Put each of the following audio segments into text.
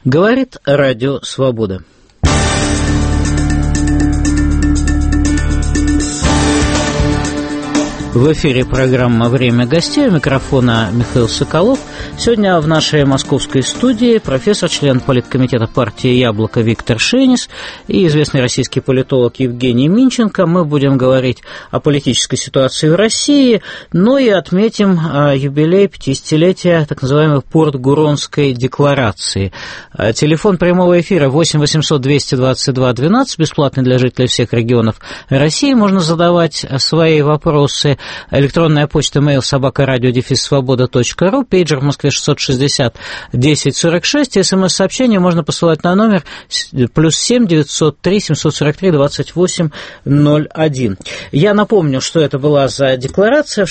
Говорит Радио Свобода. В эфире программа «Время гостей». У микрофона Михаил Соколов. Сегодня в нашей московской студии профессор, член политкомитета партии «Яблоко» Виктор Шенис и известный российский политолог Евгений Минченко. Мы будем говорить о политической ситуации в России, но и отметим юбилей 50-летия так называемой Порт-Гуронской декларации. Телефон прямого эфира 8 800 222 12, бесплатный для жителей всех регионов России. Можно задавать свои вопросы. Электронная почта mail@radio-svoboda.ru, пейджер в Москве 660 1046, СМС-сообщение можно посылать на номер +7 903 743 2801. Я напомню, что это была за декларация. В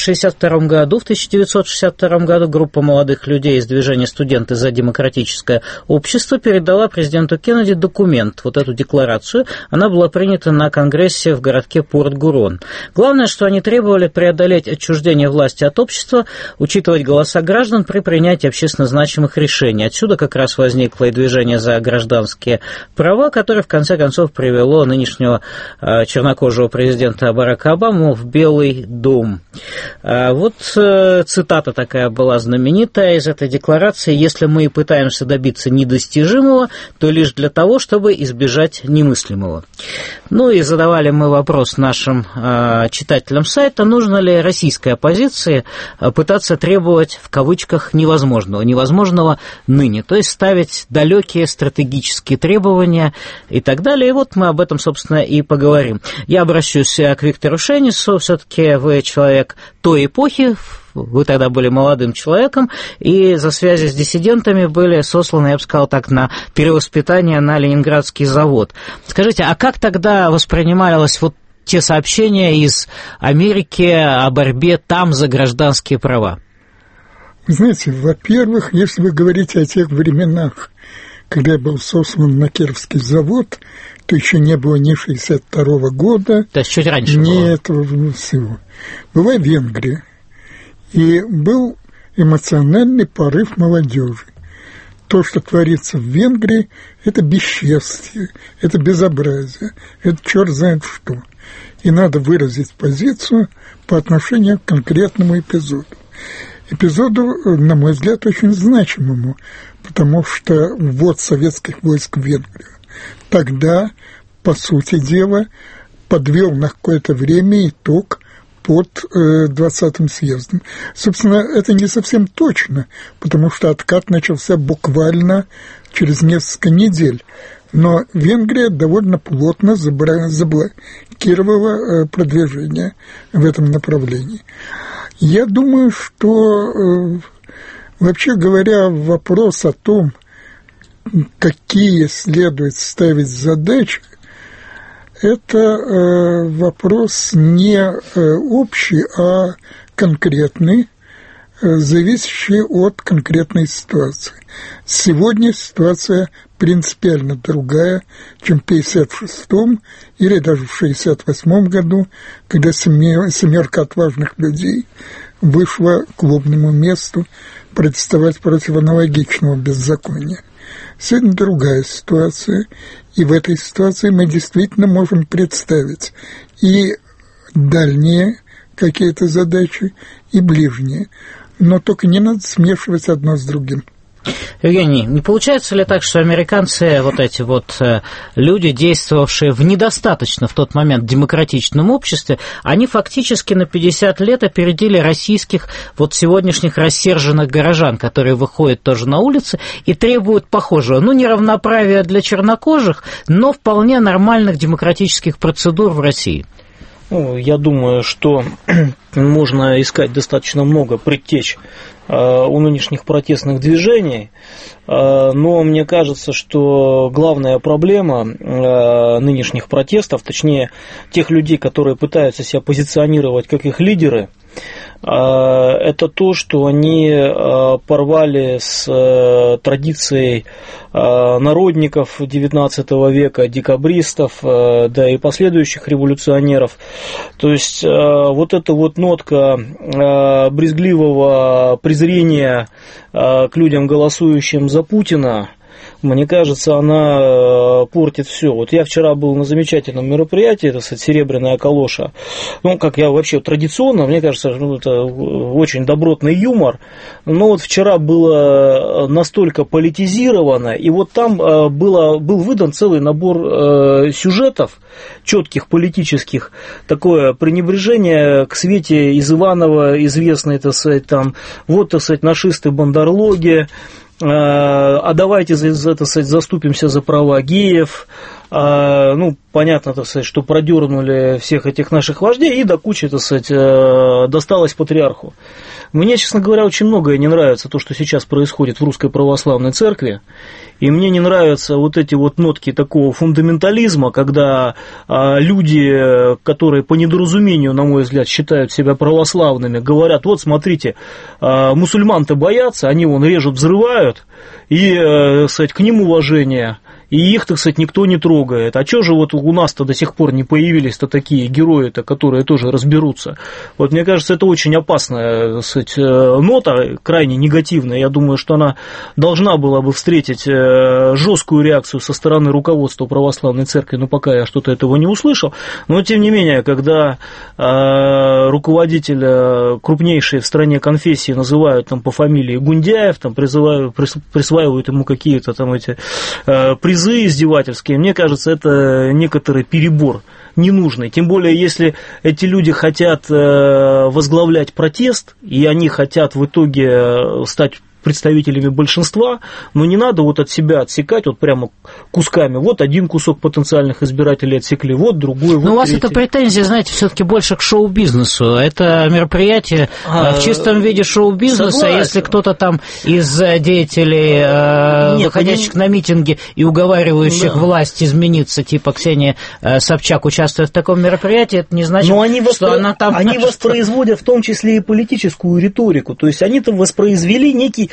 1962 году группа молодых людей из движения «Студенты за демократическое общество» передала президенту Кеннеди документ, вот эту декларацию. Она была принята на конгрессе в городке Порт-Гурон. Главное, что они требовали преодолеть отчуждение власти от общества, учитывать голоса граждан при принятии общественно значимых решений. Отсюда как раз возникло и движение за гражданские права, которое в конце концов привело нынешнего чернокожего президента Барака Обаму в Белый дом. Вот цитата такая была знаменитая из этой декларации: «Если мы и пытаемся добиться недостижимого, то лишь для того, чтобы избежать немыслимого». Ну и задавали мы вопрос нашим читателям сайта: нужно ли российской оппозиции пытаться требовать, в кавычках, невозможного ныне, то есть ставить далекие стратегические требования и так далее. И вот мы об этом, собственно, и поговорим. Я обращусь к Виктору Шенису. Все-таки вы человек той эпохи, вы тогда были молодым человеком, и за связи с диссидентами были сосланы, я бы сказал так, на перевоспитание на Ленинградский завод. Скажите, а как тогда воспринималось вот те сообщения из Америки о борьбе там за гражданские права? Вы знаете, во-первых, если вы говорите о тех временах, когда был сослан на Кировский завод, то еще не было ни 1962 года, то есть чуть раньше ни было. Этого всего. Была Венгрия, и был эмоциональный порыв молодежи. То, что творится в Венгрии, это бесчестие, это безобразие, это черт знает что. И надо выразить позицию по отношению к конкретному эпизоду. Эпизоду, на мой взгляд, очень значимому, потому что ввод советских войск в Венгрию тогда, по сути дела, подвел на какое-то время итог под 20-м съездом. Собственно, это не совсем точно, потому что откат начался буквально через несколько недель. Но Венгрия довольно плотно заблокировала продвижение в этом направлении. Я думаю, что, вообще говоря, вопрос о том, какие следует ставить задачи, это вопрос не общий, а конкретный, зависящий от конкретной ситуации. Сегодня ситуация принципиально другая, чем в 1956 или даже в 1968 году, когда семерка отважных людей вышла к клубному месту протестовать против аналогичного беззакония. Сегодня другая ситуация, и в этой ситуации мы действительно можем представить и дальние какие-то задачи, и ближние, но только не надо смешивать одно с другим. Евгений, не получается ли так, что американцы, вот эти вот люди, действовавшие в недостаточно в тот момент демократичном обществе, они фактически на 50 лет опередили российских вот сегодняшних рассерженных горожан, которые выходят тоже на улицы и требуют похожего, неравноправия для чернокожих, но вполне нормальных демократических процедур в России? Я думаю, что можно искать достаточно много предтеч у нынешних протестных движений, но мне кажется, что главная проблема нынешних протестов, точнее тех людей, которые пытаются себя позиционировать как их лидеры, это то, что они порвали с традицией народников XIX века, декабристов, да и последующих революционеров. То есть вот эта вот нотка брезгливого презрения к людям, голосующим за Путина, мне кажется, она портит все. Вот я вчера был на замечательном мероприятии, это «Серебряная калоша». Ну, как я вообще традиционно, мне кажется, это очень добротный юмор. Но вот вчера было настолько политизировано, и вот там был выдан целый набор сюжетов, четких политических, такое пренебрежение к Свете из Иванова, известной, так сказать, там, вот, так сказать, нашисты, бандерлоги, а давайте, так сказать, заступимся за права геев. Ну, понятно, так сказать, что продернули всех этих наших вождей, и до кучи, так сказать, досталось патриарху. Мне, честно говоря, очень многое не нравится то, что сейчас происходит в Русской Православной Церкви, и мне не нравятся вот эти вот нотки такого фундаментализма, когда люди, которые по недоразумению, на мой взгляд, считают себя православными, говорят: вот смотрите, мусульман-то боятся, они вон режут, взрывают, и, так сказать, к ним уважение. И их, так сказать, никто не трогает. А что же вот у нас-то до сих пор не появились-то такие герои-то, которые тоже разберутся? Вот мне кажется, это очень опасная, так сказать, нота, крайне негативная. Я думаю, что она должна была бы встретить жесткую реакцию со стороны руководства Православной Церкви, но пока я что-то этого не услышал. Но, тем не менее, когда руководителя крупнейшей в стране конфессии называют там по фамилии Гундяев, там присваивают ему какие-то там эти призы издевательские, мне кажется, это некоторый перебор ненужный. Тем более, если эти люди хотят возглавлять протест, и они хотят в итоге стать представителями большинства, но не надо вот от себя отсекать вот прямо кусками. Вот один кусок потенциальных избирателей отсекли, вот другой, вот но у вас третий. Это претензия, знаете, все-таки больше к шоу-бизнесу. Это мероприятие в чистом виде шоу-бизнеса. Согласен. Если кто-то там из деятелей, выходящих на митинги и уговаривающих власть измениться, типа Ксения Собчак, участвует в таком мероприятии, это не значит, что она там... Они воспроизводят в том числе и политическую риторику. То есть они-то воспроизвели некий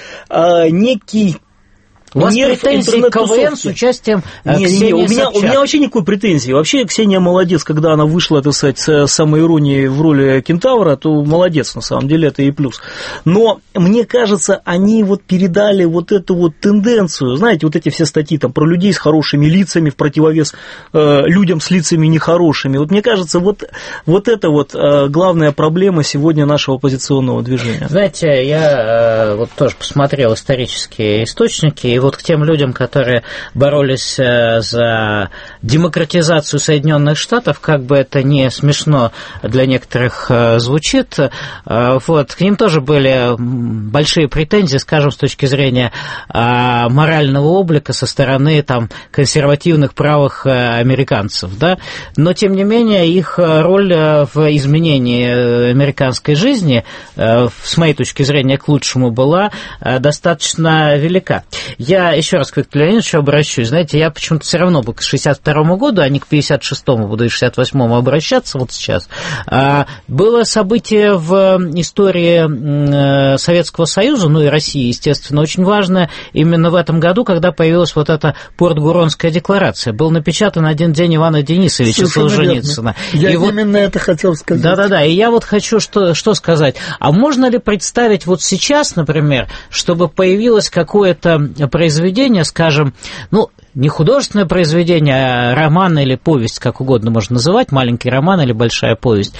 У вас претензии к КВН с участием Ксении Собчак? У меня вообще никакой претензии. Вообще Ксения молодец, когда она вышла, так сказать, с самоиронией в роли кентавра, то молодец, на самом деле, это и плюс. Но мне кажется, они вот передали вот эту вот тенденцию, знаете, вот эти все статьи там про людей с хорошими лицами в противовес людям с лицами нехорошими. Вот мне кажется, вот это вот главная проблема сегодня нашего оппозиционного движения. Знаете, я вот тоже посмотрел исторические источники, и вот к тем людям, которые боролись за демократизацию Соединенных Штатов, как бы это не смешно для некоторых звучит, вот, к ним тоже были большие претензии, скажем, с точки зрения морального облика со стороны там, консервативных правых американцев, да? Но, тем не менее, их роль в изменении американской жизни, с моей точки зрения, к лучшему была достаточно велика. Я еще раз к Виктору Леонидовичу обращусь. Знаете, я почему-то все равно бы к 62-му году, а не к 56-му буду и 68-му обращаться вот сейчас. Было событие в истории Советского Союза, ну и России, естественно, очень важное именно в этом году, когда появилась вот эта Портгуронская декларация. Был напечатан один день Ивана Денисовича Солженицына. Я именно это хотел сказать. Да-да-да, и я вот хочу что сказать. А можно ли представить вот сейчас, например, чтобы появилось какое-то произведение, скажем, ну, не художественное произведение, а роман или повесть, как угодно можно называть, маленький роман или большая повесть,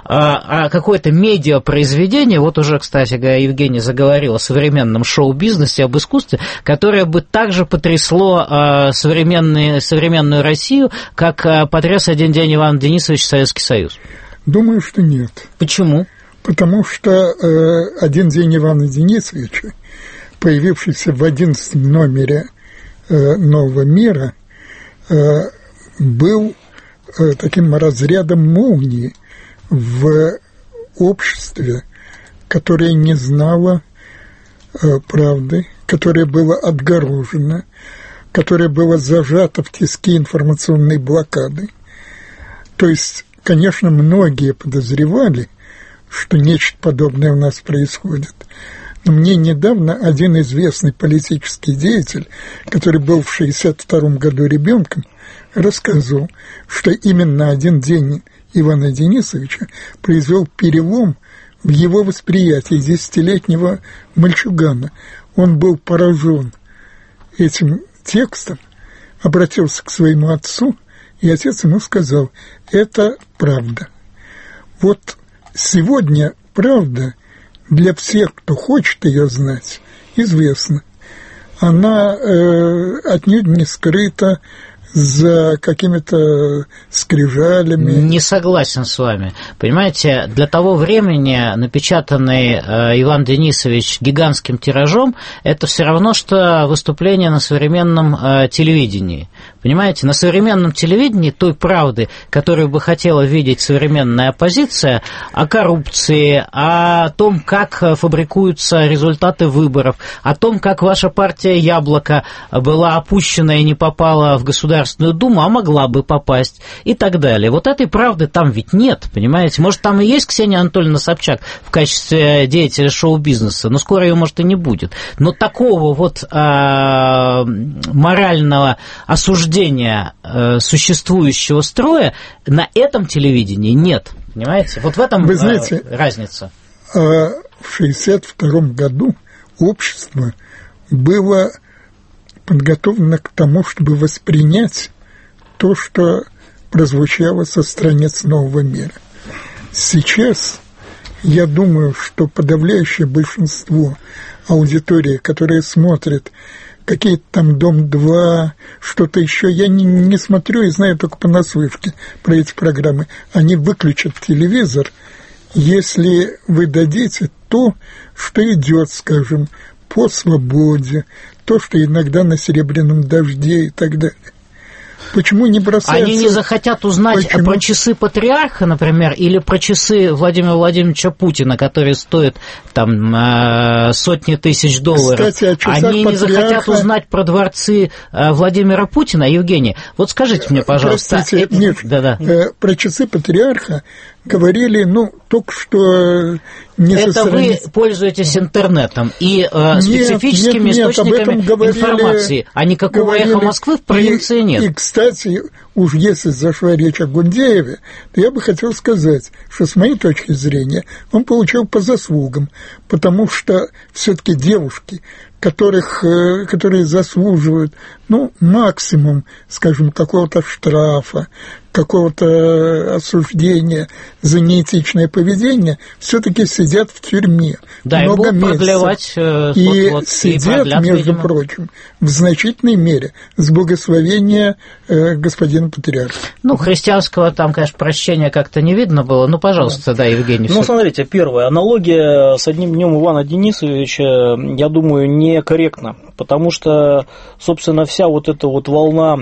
а какое-то медиапроизведение, вот уже, кстати говоря, Евгений заговорил о современном шоу-бизнесе, об искусстве, которое бы также потрясло современную Россию, как потряс один день Иван Денисович Советский Союз. Думаю, что нет. Почему? Потому что один день Ивана Денисовича, появившийся в 11 номере «Нового мира», был таким разрядом молнии в обществе, которое не знало правды, которое было отгорожено, которое было зажато в тиски информационной блокады. То есть, конечно, многие подозревали, что нечто подобное у нас происходит. Но мне недавно один известный политический деятель, который был в 1962 году ребенком, рассказал, что именно один день Ивана Денисовича произвел перелом в его восприятии 10-летнего мальчугана. Он был поражен этим текстом, обратился к своему отцу, и отец ему сказал: это правда. Вот сегодня правда для всех, кто хочет ее знать, известна. Она отнюдь не скрыта за какими-то скрижалями. Не согласен с вами. Понимаете, для того времени напечатанный Иван Денисович гигантским тиражом, это все равно, что выступление на современном телевидении. Понимаете, на современном телевидении той правды, которую бы хотела видеть современная оппозиция, о коррупции, о том, как фабрикуются результаты выборов, о том, как ваша партия «Яблоко» была опущена и не попала в Государственную Думу, а могла бы попасть, и так далее. Вот этой правды там ведь нет, понимаете? Может, там и есть Ксения Анатольевна Собчак в качестве деятеля шоу-бизнеса, но скоро ее, может, и не будет. Но такого вот морального осуждения существующего строя на этом телевидении нет. Понимаете? Вот в этом Вы знаете, разница. В 1962 году общество было подготовлено к тому, чтобы воспринять то, что прозвучало со страниц «Нового мира». Сейчас я думаю, что подавляющее большинство аудитории, которые смотрят какие-то там «Дом-2», что-то еще. Я не смотрю и знаю только понаслышке про эти программы. Они выключат телевизор, если вы дадите то, что идет, скажем, по «Свободе», то, что иногда на «Серебряном дожде» и так далее. Почему не бросаются? Они не захотят узнать про часы патриарха, например, или про часы Владимира Владимировича Путина, которые стоят там сотни тысяч долларов. Кстати, они не захотят узнать про дворцы Владимира Путина. Евгений, вот скажите мне, пожалуйста. Простите, Миш, про часы патриарха говорили, только что не со стороны... Это вы пользуетесь интернетом и специфическими источниками информации, а никакого «Эхо Москвы» в провинции нет. И, кстати, уж если зашла речь о Гундееве, то я бы хотел сказать, что с моей точки зрения он получил по заслугам, потому что все-таки девушки, которые заслуживают, максимум, скажем, какого-то штрафа, какого-то осуждения за неэтичное поведение, все-таки сидят в тюрьме много месяцев. И сидят, между прочим, в значительной мере с благословения господина патриарха. Христианского там, конечно, прощения как-то не видно было. Пожалуйста, Евгений. Смотрите, первое. Аналогия с одним днем Ивана Денисовича, я думаю, некорректна, потому что, собственно, вся вот эта вот волна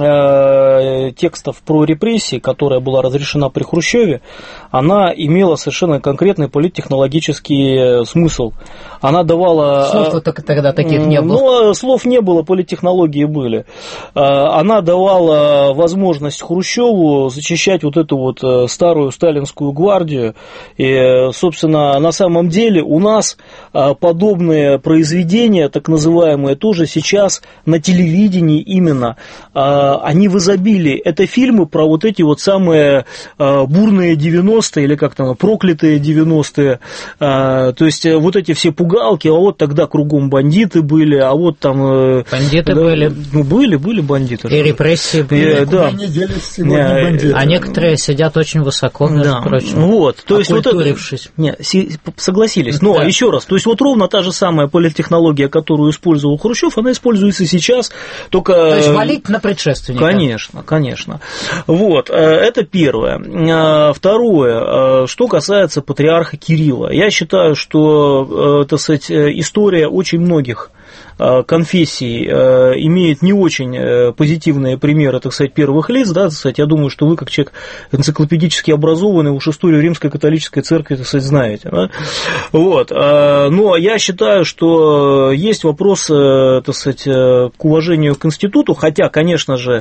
текстов про репрессии, которая была разрешена при Хрущеве, она имела совершенно конкретный политтехнологический смысл. Она давала... Слов только тогда таких не было. Слов не было, политтехнологии были. Она давала возможность Хрущеву зачищать вот эту вот старую сталинскую гвардию. И, собственно, на самом деле у нас подобные произведения, так называемые, тоже сейчас на телевидении именно, они в изобилии. Это фильмы про вот эти вот самые бурные 90-е, или как там, проклятые 90-е, то есть вот эти все пугалки, а вот тогда кругом бандиты были, а вот там... Бандиты были. Были бандиты. И репрессии были. Да. Не делись сегодня бандиты. А некоторые сидят очень высоко, между прочим. Вот, то есть окультурившись. Согласились. Но еще раз, то есть вот ровно та же самая политтехнология, которую использовал Хрущев, она используется сейчас, только... То есть валить на предшественника. Конечно. Вот, это первое. Второе, что касается патриарха Кирилла. Я считаю, что, так сказать, история очень многих конфессий имеет не очень позитивные примеры, так сказать, первых лиц, да, так сказать, я думаю, что вы, как человек энциклопедически образованный, уж историю Римской католической церкви, так сказать, знаете, да? Вот, но я считаю, что есть вопрос, так сказать, к уважению к институту, хотя, конечно же,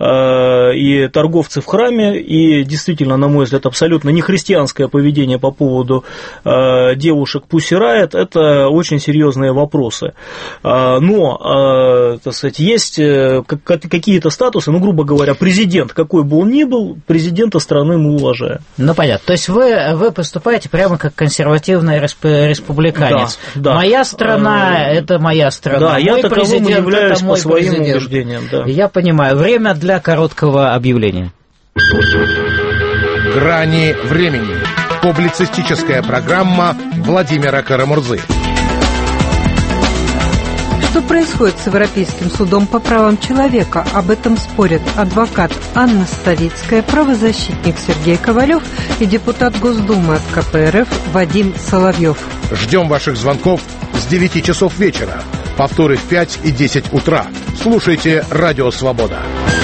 и торговцы в храме, и действительно, на мой взгляд, абсолютно не христианское поведение по поводу девушек Pussy Riot, это очень серьезные вопросы. Но, так сказать, есть какие-то статусы, ну, грубо говоря, президент, какой бы он ни был, президента страны мы уважаем. Ну, понятно. То есть вы поступаете прямо как консервативный республиканец. Да. Моя страна – это моя страна. Да, мой я таковым являюсь по своим президент. убеждениям. Да. Я понимаю. Время для короткого объявления. «Грани времени». Публицистическая программа Владимира Карамурзы. Что происходит с Европейским судом по правам человека? Об этом спорят адвокат Анна Ставицкая, правозащитник Сергей Ковалев и депутат Госдумы от КПРФ Вадим Соловьев. Ждем ваших звонков с 9 часов вечера. Повторы в 5 и 10 утра. Слушайте «Радио Свобода».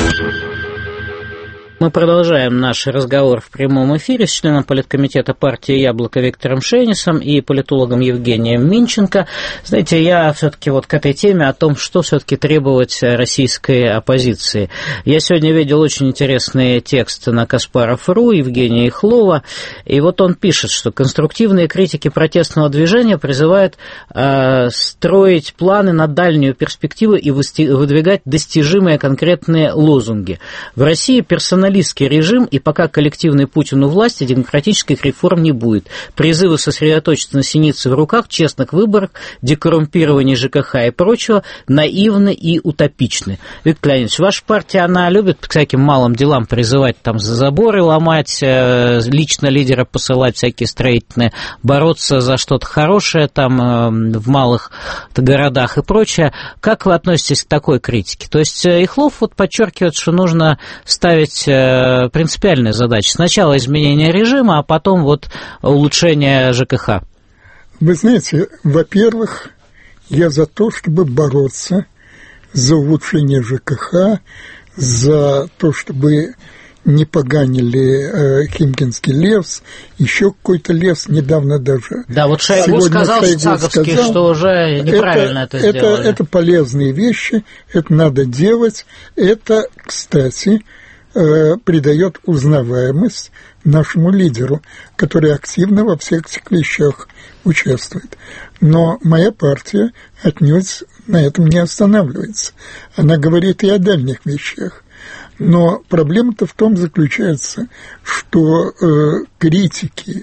Мы продолжаем наш разговор в прямом эфире с членом политкомитета партии «Яблоко» Виктором Шейнисом и политологом Евгением Минченко. Знаете, я все-таки вот к этой теме о том, что все-таки требовать российской оппозиции. Я сегодня видел очень интересный текст на Каспаров.ру Евгения Ихлова, и вот он пишет, что конструктивные критики протестного движения призывают строить планы на дальнюю перспективу и выдвигать достижимые конкретные лозунги. В России персоналистский режим, и пока коллективный Путин у власти, демократических реформ не будет. Призывы сосредоточиться на синице в руках, честных выборах, декоррумпировании ЖКХ и прочего наивны и утопичны. Виктор Леонидович, ваша партия, она любит к всяким малым делам призывать там за заборы ломать, лично лидера посылать всякие строительные, бороться за что-то хорошее там в малых городах и прочее. Как вы относитесь к такой критике? То есть Ихлов вот подчеркивает, что нужно ставить принципиальные задачи. Сначала изменение режима, а потом вот улучшение ЖКХ. Вы знаете, во-первых, я за то, чтобы бороться за улучшение ЖКХ, за то, чтобы не поганили Химкинский лес, еще какой-то лес, недавно даже. Да, вот Шойгу сказал, что уже неправильно это сделали. Это полезные вещи, это надо делать. Это, кстати, придает узнаваемость нашему лидеру, который активно во всех этих вещах участвует. Но моя партия отнюдь на этом не останавливается. Она говорит и о дальних вещах. Но проблема-то в том заключается, что критики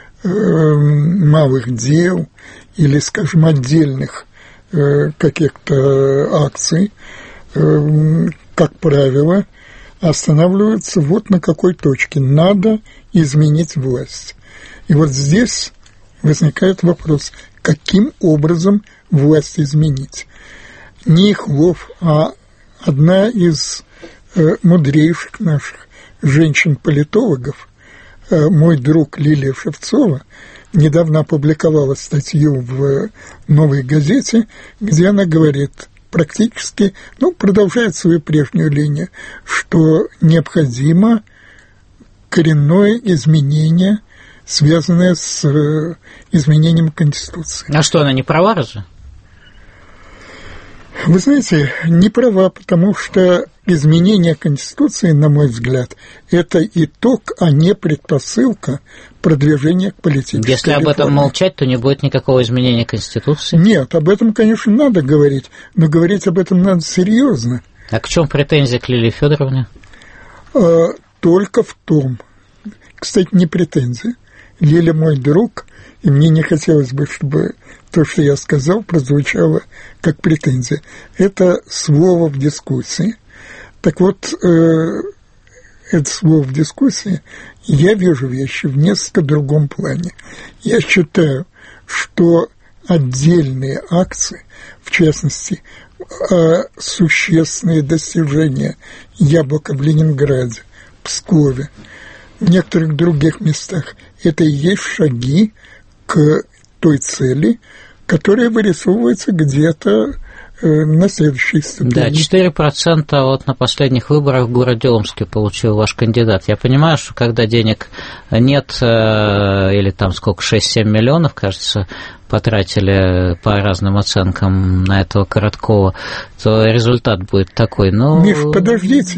малых дел или, скажем, отдельных каких-то акций, как правило, останавливаются вот на какой точке. Надо изменить власть. И вот здесь возникает вопрос, каким образом власть изменить. Не Ихлов, а одна из мудрейших наших женщин-политологов, мой друг Лилия Шевцова, недавно опубликовала статью в «Новой газете», где она говорит, практически, продолжает свою прежнюю линию, что необходимо коренное изменение, связанное с изменением Конституции. А что, она не права разве? Вы знаете, не права, потому что изменение Конституции, на мой взгляд, это итог, а не предпосылка продвижения к политической Если об этом молчать, то не будет никакого изменения Конституции? Нет, об этом, конечно, надо говорить, но говорить об этом надо серьезно. А к чему претензия к Лилии Федоровне? Только в том, кстати, не претензия. Лиля мой друг, и мне не хотелось бы, чтобы то, что я сказал, прозвучало как претензия. Это слово в дискуссии. Так вот, это слово в дискуссии, я вижу вещи в несколько другом плане. Я считаю, что отдельные акции, в частности, существенные достижения «Яблоко» в Ленинграде, Пскове, в некоторых других местах, это и есть шаги к той цели, которая вырисовывается где-то на следующей ступени. Да, 4% вот на последних выборах в городе Омске получил ваш кандидат. Я понимаю, что когда денег нет, или там сколько, 6-7 миллионов, кажется, потратили по разным оценкам на этого Короткова, то результат будет такой. Но... Миш, подождите.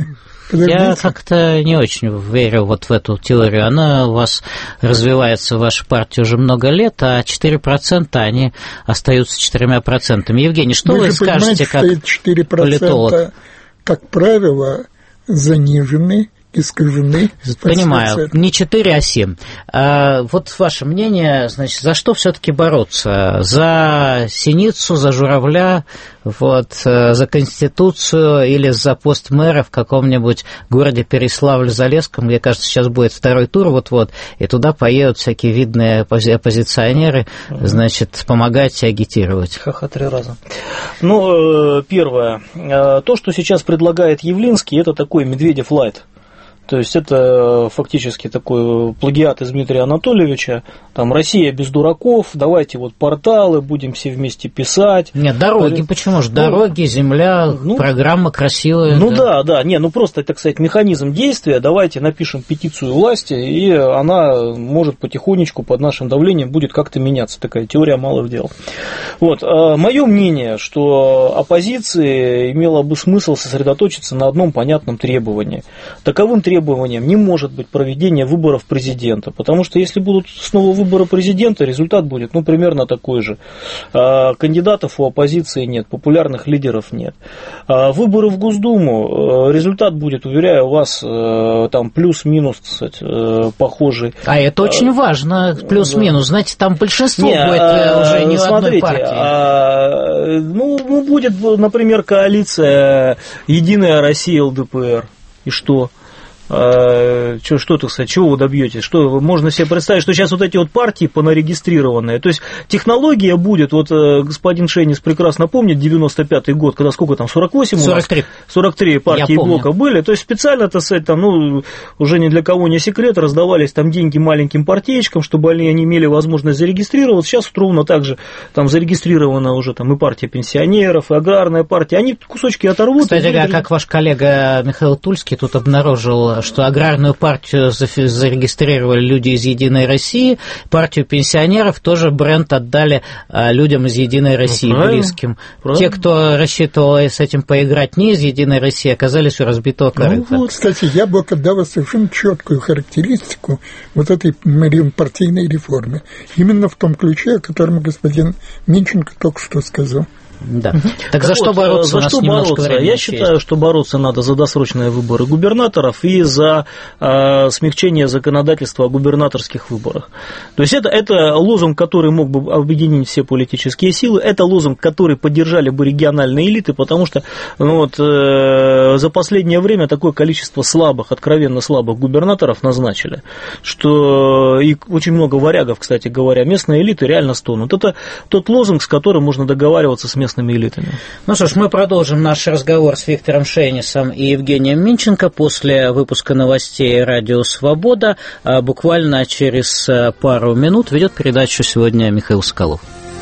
Я как-то не очень верю вот в эту теорию. Она у вас развивается в вашей партии уже много лет, а 4% они остаются 4%. Евгений, что вы скажете как политолог? Как правило, занижены, искажены. Понимаю, не 4, а 7. Вот ваше мнение, значит, за что все-таки бороться? За Синицу, за Журавля, вот, за Конституцию или за пост мэра в каком-нибудь городе Переславль-Залесском, где, кажется, сейчас будет второй тур, вот-вот, и туда поедут всякие видные оппозиционеры, значит, помогать и агитировать. Ха-ха, 3 раза. Ну, первое, то, что сейчас предлагает Явлинский, это такой Медведев-лайт. То есть это фактически такой плагиат из Дмитрия Анатольевича. Там Россия без дураков, давайте вот порталы, будем все вместе писать. Нет, дороги, почему же? Дороги, земля, программа красивая. Ну да, не, ну просто, так сказать, механизм действия. Давайте напишем петицию власти, и она может потихонечку под нашим давлением будет как-то меняться. Такая теория малых дел. Вот. Мое мнение, что оппозиции имело бы смысл сосредоточиться на одном понятном требовании. Таковым требованием не может быть проведение выборов президента, потому что если будут снова выборы президента, результат будет, ну, примерно такой же. Кандидатов у оппозиции нет, популярных лидеров нет. Выборы в Госдуму, результат будет, уверяю вас, там плюс-минус, кстати, похожий. А это очень важно, плюс-минус, знаете, там большинство будет уже не в одной партии. Ну, будет, например, коалиция «Единая Россия» ЛДПР, и что? Что, так сказать, чего вы добьетесь? Что, можно себе представить, что сейчас вот эти вот партии понарегистрированные, то есть технология будет, вот господин Шейнис прекрасно помнит 95-й год, когда сколько там, 48 43. 43 партии блока были, то есть специально, так сказать, там, ну, уже ни для кого не секрет, раздавались там деньги маленьким партиечкам, чтобы они имели возможность зарегистрироваться. Сейчас вот ровно так же там зарегистрирована уже там и партия пенсионеров, и аграрная партия, они кусочки оторвут. Кстати, как ваш коллега Михаил Тульский тут обнаружил, что аграрную партию зарегистрировали люди из «Единой России», партию пенсионеров тоже бренд отдали людям из «Единой России», близким. Правильно. Те, кто рассчитывал с этим поиграть не из «Единой России», оказались у разбитого корыта. Вот. Кстати, Яблоко дало совершенно четкую характеристику вот этой партийной реформы. Именно в том ключе, о котором господин Минченко только что сказал. Да. Так за что бороться? За что бороться? Я считаю, что бороться надо за досрочные выборы губернаторов и за смягчение законодательства о губернаторских выборах. То есть это лозунг, который мог бы объединить все политические силы, это лозунг, который поддержали бы региональные элиты, потому что за последнее время такое количество слабых, откровенно слабых губернаторов назначили, что и очень много варягов, кстати говоря, местные элиты реально стонут. Это тот лозунг, с которым можно договариваться с местными элитами. Ну что ж, мы продолжим наш разговор с Виктором Шейнисом и Евгением Минченко после выпуска новостей «Радио Свобода». Буквально через пару минут ведет передачу сегодня Михаил Соколов.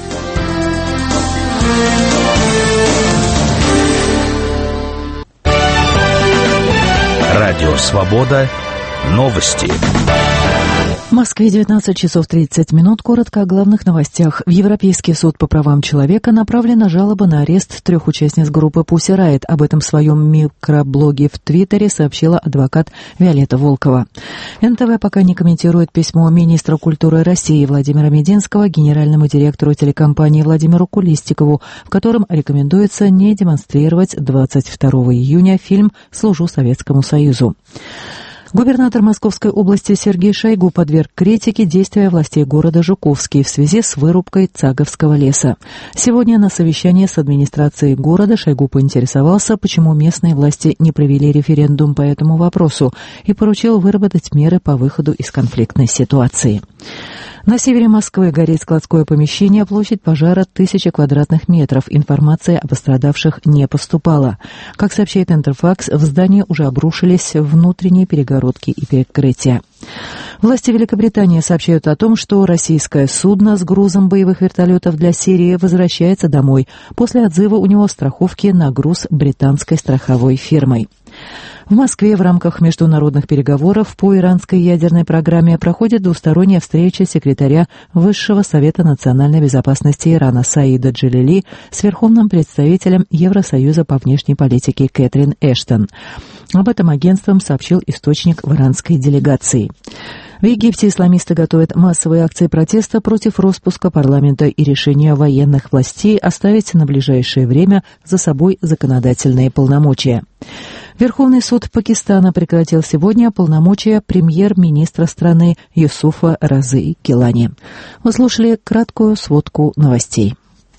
Радио Свобода. Новости. В Москве 19 часов 30 минут. Коротко о главных новостях. В Европейский суд по правам человека направлена жалоба на арест 3 участниц группы Pussy Riot. Об этом в своем микроблоге в Твиттере сообщила адвокат Виолетта Волкова. НТВ пока не комментирует письмо министра культуры России Владимира Мединского генеральному директору телекомпании Владимиру Кулистикову, в котором рекомендуется не демонстрировать 22 июня фильм «Служу Советскому Союзу». Губернатор Московской области Сергей Шойгу подверг критике действия властей города Жуковский в связи с вырубкой Цаговского леса. Сегодня на совещании с администрацией города Шойгу поинтересовался, почему местные власти не провели референдум по этому вопросу, и поручил выработать меры по выходу из конфликтной ситуации. На севере Москвы горит складское помещение, площадь пожара 1000 квадратных метров. Информация о пострадавших не поступала. Как сообщает Интерфакс, в здании уже обрушились внутренние перегородки и перекрытия. Власти Великобритании сообщают о том, что российское судно с грузом боевых вертолетов для Сирии возвращается домой после отзыва у него страховки на груз британской страховой фирмой. В Москве в рамках международных переговоров по иранской ядерной программе проходит двусторонняя встреча секретаря Высшего совета национальной безопасности Ирана Саида Джалили с верховным представителем Евросоюза по внешней политике Кэтрин Эштон. Об этом агентством сообщил источник в иранской делегации. В Египте исламисты готовят массовые акции протеста против распуска парламента и решения военных властей оставить на ближайшее время за собой законодательные полномочия. Верховный суд Пакистана прекратил сегодня полномочия премьер-министра страны Юсуфа Разы Гилани. Вы слушали краткую сводку новостей.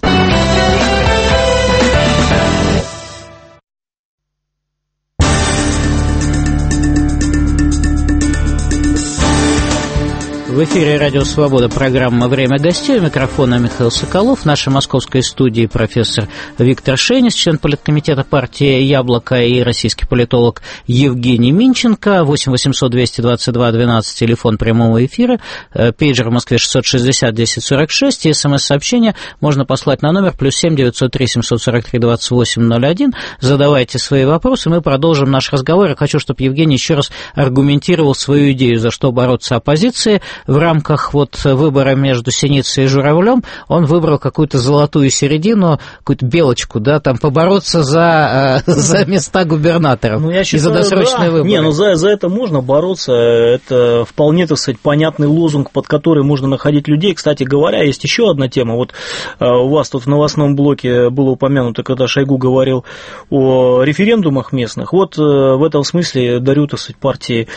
В эфире «Радио Свобода», программа «Время гостей». У микрофона Михаил Соколов. В нашей московской студии профессор Виктор Шенис, член политкомитета партии «Яблоко», и российский политолог Евгений Минченко. 8 800 222 12, телефон прямого эфира. Пейджер в Москве 660 1046. И СМС-сообщение можно послать на номер +7 903 743 2801. Задавайте свои вопросы, мы продолжим наш разговор. Я хочу, чтобы Евгений еще раз аргументировал свою идею, за что бороться оппозиции. В рамках выбора между Синицей и Журавлем он выбрал какую-то золотую середину, какую-то белочку, да, там побороться за места губернаторов и за досрочные выборы. Не, за это можно бороться, это вполне, так сказать, понятный лозунг, под который можно находить людей. Кстати говоря, есть еще одна тема. У вас тут в новостном блоке было упомянуто, когда Шойгу говорил о референдумах местных. В этом смысле дарю, так сказать, партии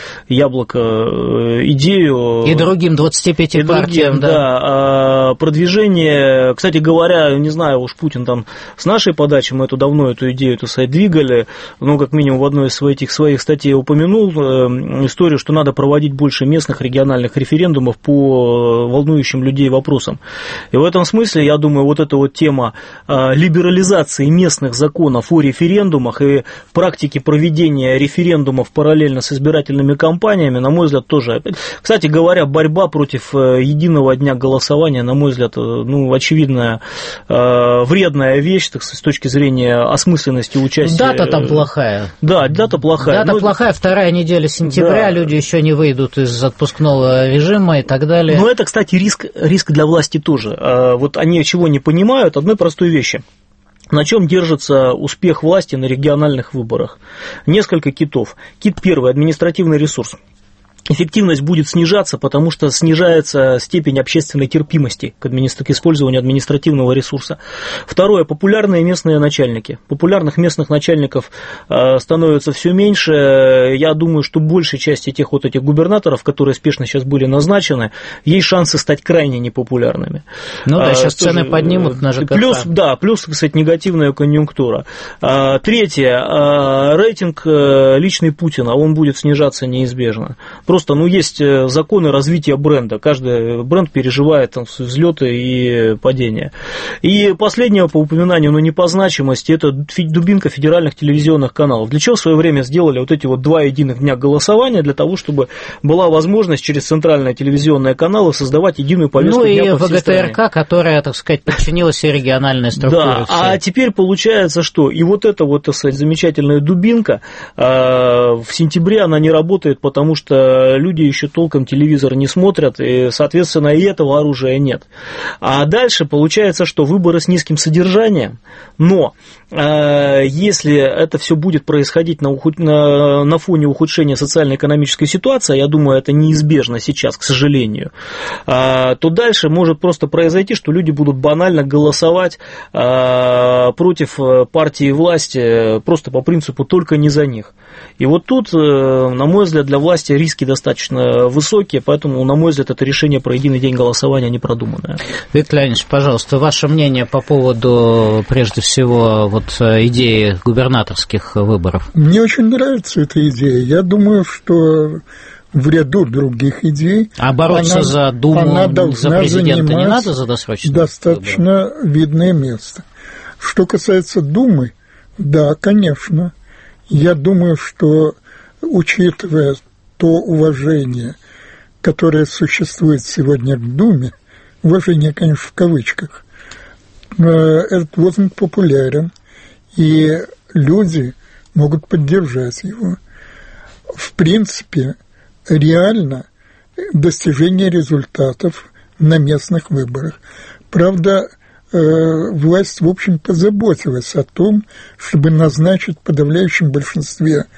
«Яблоко» идею... И другим 25 партиям, да. Продвижение, кстати говоря, не знаю, уж Путин там с нашей подачи, мы давно эту идею, так сказать, двигали, как минимум в одной из своих статей упомянул историю, что надо проводить больше местных региональных референдумов по волнующим людей вопросам. И в этом смысле, я думаю, эта тема либерализации местных законов о референдумах и практики проведения референдумов параллельно с избирательными кампаниями, на мой взгляд, тоже. Кстати говоря, борьба против единого дня голосования, на мой взгляд, очевидная вредная вещь, так сказать, с точки зрения осмысленности участия. Дата там плохая. Да, дата плохая. Дата плохая, 2 неделя сентября, да. Люди еще не выйдут из отпускного режима и так далее. Но это, кстати, риск для власти тоже. Они чего не понимают, одной простой вещи. На чем держится успех власти на региональных выборах? Несколько китов. Кит первый – административный ресурс. Эффективность будет снижаться, потому что снижается степень общественной терпимости к использованию административного ресурса. Второе – популярные местные начальники. Популярных местных начальников становится все меньше. Я думаю, что большей части этих губернаторов, которые спешно сейчас были назначены, есть шансы стать крайне непопулярными. Сейчас цены поднимут на ЖКХ. Плюс, кстати, негативная конъюнктура. Третье – рейтинг личный Путина, он будет снижаться неизбежно. Просто, есть законы развития бренда. Каждый бренд переживает взлеты и падения. И последнее по упоминанию, но не по значимости, это дубинка федеральных телевизионных каналов. Для чего в свое время сделали эти 2 единых дня голосования? Для того, чтобы была возможность через центральные телевизионные каналы создавать единую повестку дня по всей стране. ВГТРК, которая, так сказать, подчинилась и региональной структуре. Да, а теперь получается, что и эта так сказать, замечательная дубинка в сентябре она не работает, потому что люди еще толком телевизор не смотрят, и, соответственно, и этого оружия нет. А дальше получается, что выборы с низким содержанием, но если это все будет происходить на фоне ухудшения социально-экономической ситуации, я думаю, это неизбежно сейчас, к сожалению, то дальше может просто произойти, что люди будут банально голосовать против партии власти просто по принципу «только не за них». И тут, на мой взгляд, для власти риски достаточно высокие, поэтому, на мой взгляд, это решение про единый день голосования не продуманное. Виктор Леонидович, пожалуйста, ваше мнение по поводу, прежде всего, идеи губернаторских выборов? Мне очень нравится эта идея. Я думаю, что в ряду других идей... А бороться за Думу, за президента не надо за досрочные достаточно выборы? Видное место. Что касается Думы, да, конечно. Я думаю, что, учитывая то уважение, которое существует сегодня к Думе, уважение, конечно, в кавычках, этот лозунг популярен, и люди могут поддержать его. В принципе, реально достижение результатов на местных выборах. Правда, власть, в общем, позаботилась о том, чтобы назначить в подавляющем большинстве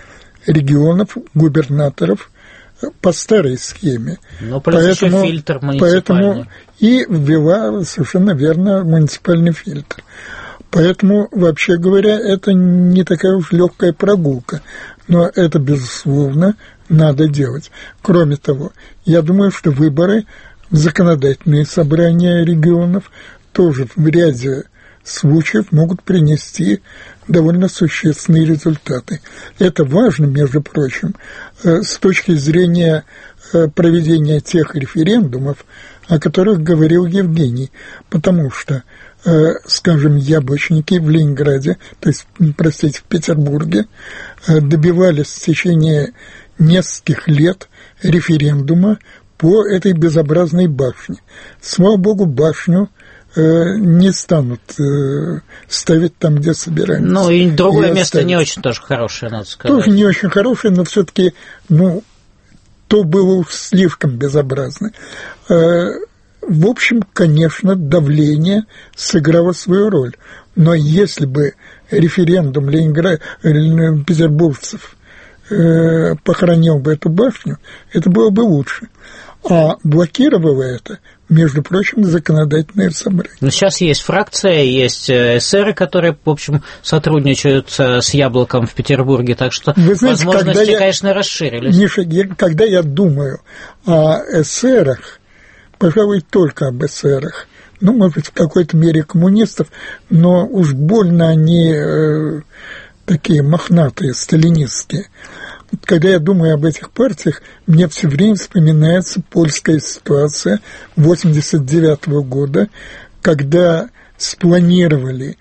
регионов, губернаторов по старой схеме. Но поэтому фильтр муниципальный. И ввела совершенно верно муниципальный фильтр. Поэтому, вообще говоря, это не такая уж легкая прогулка. Но это, безусловно, надо делать. Кроме того, я думаю, что выборы в законодательные собрания регионов тоже в ряде случаев могут принести довольно существенные результаты. Это важно, между прочим, с точки зрения проведения тех референдумов, о которых говорил Евгений, потому что, скажем, яблочники в Ленинграде, то есть, простите, в Петербурге, добивались в течение нескольких лет референдума по этой безобразной башне. Слава богу, башню не станут ставить там, где собираются. Ну, и другое место не очень тоже хорошее, надо сказать. Тоже не очень хорошее, но все-таки, то было уж слишком безобразно. В общем, конечно, давление сыграло свою роль. Но если бы референдум петербуржцев похоронил бы эту башню, это было бы лучше. А блокировало это, между прочим, законодательное собрание. Но сейчас есть фракция, есть эсеры, которые, в общем, сотрудничают с Яблоком в Петербурге, так что вы знаете, возможности, конечно, расширились. Миша, когда я думаю о эсерах, пожалуй, только об эсерах, может быть, в какой-то мере коммунистов, но уж больно они такие мохнатые, сталинистские. Когда я думаю об этих партиях, мне все время вспоминается польская ситуация 1989 года, когда спланировали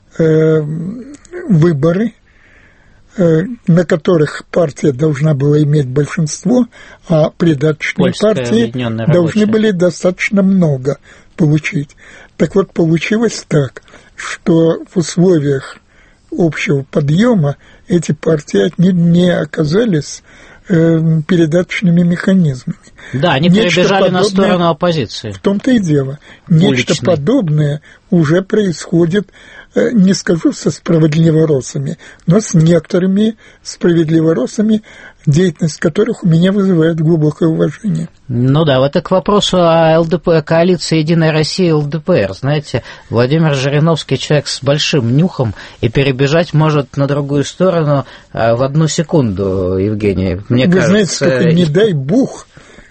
выборы, на которых партия должна была иметь большинство, а придаточные партии должны были достаточно много получить. Так вот, получилось так, что в условиях общего подъема эти партии не оказались передаточными механизмами. Да, они перебежали на сторону оппозиции. В том-то и дело. Нечто подобное уже происходит, не скажу со справедливоросами, но с некоторыми справедливоросами, деятельность которых у меня вызывает глубокое уважение. Ну да, это к вопросу о ЛДПР, коалиции «Единая Россия» и ЛДПР. Знаете, Владимир Жириновский человек с большим нюхом и перебежать может на другую сторону в одну секунду, Евгений. Мне кажется, знаете, только не дай бог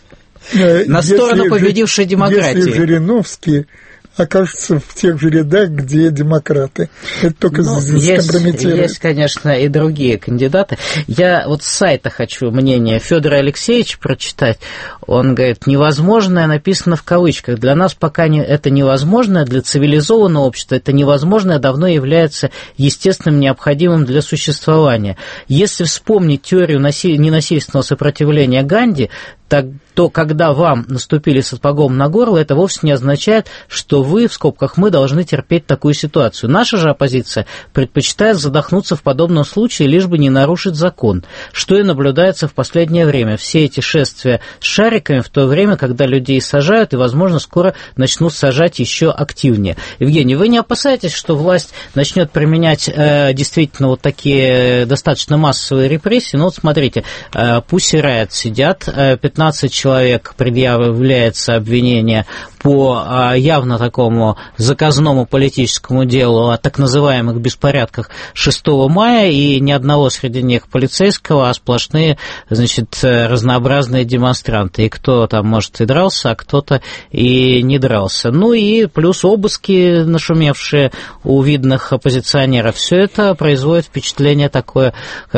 на сторону победившей демократии. Если Жириновский окажется в тех же рядах, где демократы. Это только скомпрометирует. Есть, конечно, и другие кандидаты. Я вот с сайта хочу мнение Федора Алексеевича прочитать. Он говорит, невозможное написано в кавычках. Для нас пока это невозможное, для цивилизованного общества это невозможное давно является естественным, необходимым для существования. Если вспомнить теорию ненасильственного сопротивления Ганди, то когда вам наступили сапогом на горло, это вовсе не означает, что вы, в скобках мы, должны терпеть такую ситуацию. Наша же оппозиция предпочитает задохнуться в подобном случае, лишь бы не нарушить закон, что и наблюдается в последнее время. Все эти шествия с шариками в то время, когда людей сажают, и, возможно, скоро начнут сажать еще активнее. Евгений, вы не опасаетесь, что власть начнет применять действительно вот такие достаточно массовые репрессии? Ну вот смотрите, Pussy Riot сидят, 15 человек предъявляется обвинение по явно такому заказному политическому делу о так называемых беспорядках 6 мая, и ни одного среди них полицейского, а сплошные, значит, разнообразные демонстранты. И кто там, может, и дрался, а кто-то и не дрался. Ну и плюс обыски, нашумевшие у видных оппозиционеров. Все это производит впечатление такое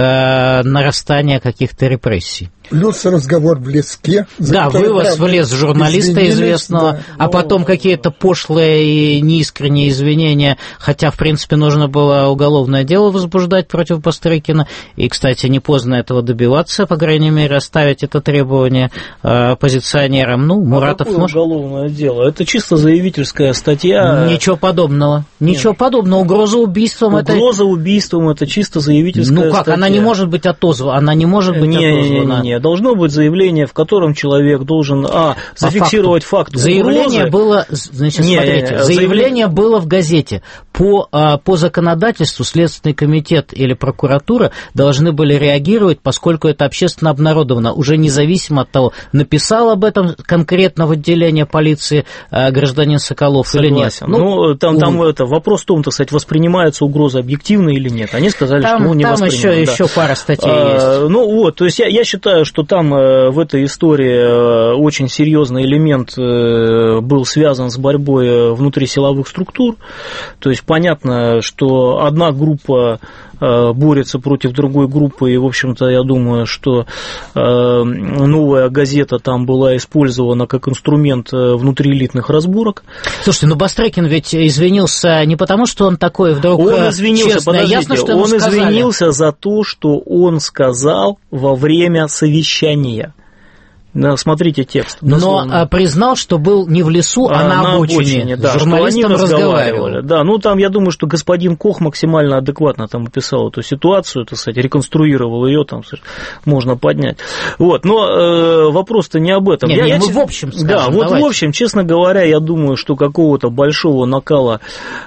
нарастания каких-то репрессий. Плюс разговор в леске. Да, вывоз в лес журналиста известного, да, а потом какие-то пошлые и неискренние извинения, хотя, в принципе, нужно было уголовное дело возбуждать против Бастрыкина, и, кстати, не поздно этого добиваться, по крайней мере, оставить это требование оппозиционерам. Ну, Муратов может... уголовное дело? Это чисто заявительская статья. Ничего подобного. Ничего подобного. Угроза убийством это... Угроза убийством это чисто заявительская статья. Ну как, она не может быть отозвана. Она не может быть отозвана. заявление. Должно быть заявление, в котором человек должен зафиксировать факт угрозы. Заявление было, значит, заявление было в газете. По законодательству Следственный комитет или прокуратура должны были реагировать, поскольку это общественно обнародовано, уже независимо от того, написал об этом конкретно в отделение полиции гражданин Соколов. Согласен. Или нет. Там вопрос в том, так сказать, воспринимается угроза объективно или нет. Они сказали, что не воспринимают. Там еще пара статей есть. То есть я считаю, что там в этой истории очень серьезный элемент был связан с борьбой внутри силовых структур. То есть понятно, что одна группа борется против другой группы, и, в общем-то, я думаю, что «Новая газета» там была использована как инструмент внутриэлитных разборок. Слушайте, Бастрыкин ведь извинился не потому, что он такой вдруг он извинился, честный, ясно, что он извинился за то, что он сказал во время совещания. Смотрите текст. Но признал, что был не в лесу, а на обочине. Да, с журналистом разговаривали. Да, там я думаю, что господин Кох максимально адекватно там описал эту ситуацию, так сказать, реконструировал ее, там можно поднять. Но вопрос-то не об этом. Мы в общем скажем. Да, в общем, честно говоря, я думаю, что какого-то большого накала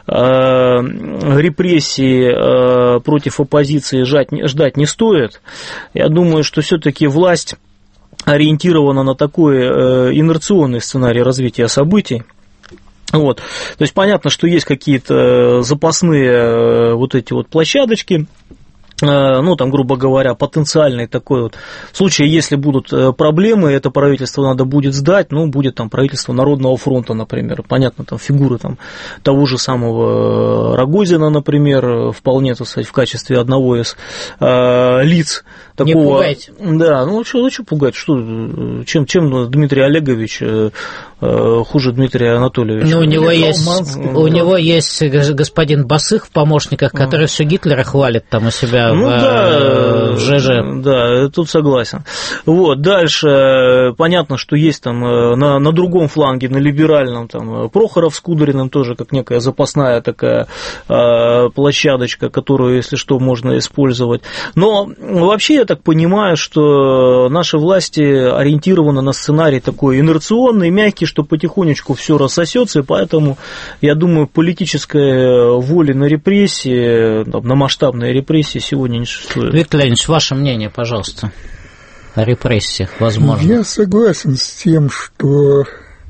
репрессий против оппозиции ждать не стоит. Я думаю, что все-таки власть ориентирована на такой инерционный сценарий развития событий. То есть понятно, что есть какие-то запасные эти площадочки, там, грубо говоря, потенциальный такой в случае, если будут проблемы, это правительство надо будет сдать, будет там правительство Народного фронта, например, понятно, там фигуры того же самого Рогозина, например, вполне, так сказать, в качестве одного из лиц такого... Не пугайте. Да, что пугать, чем Дмитрий Олегович хуже Дмитрия Анатольевича? У него есть господин Басых в помощниках, который все Гитлера хвалит там у себя в ЖЖ. Да, тут согласен. Дальше понятно, что есть там на другом фланге, на либеральном, там Прохоров с Кудриным тоже как некая запасная такая площадочка, которую, если что, можно использовать. Но вообще я так понимаю, что наши власти ориентированы на сценарий такой инерционный, мягкий, что потихонечку все рассосется, и поэтому, я думаю, политической воли на репрессии, на масштабные репрессии сегодня не существует. Виктор Леонидович, ваше мнение, пожалуйста, о репрессиях, возможно. Я согласен с тем, что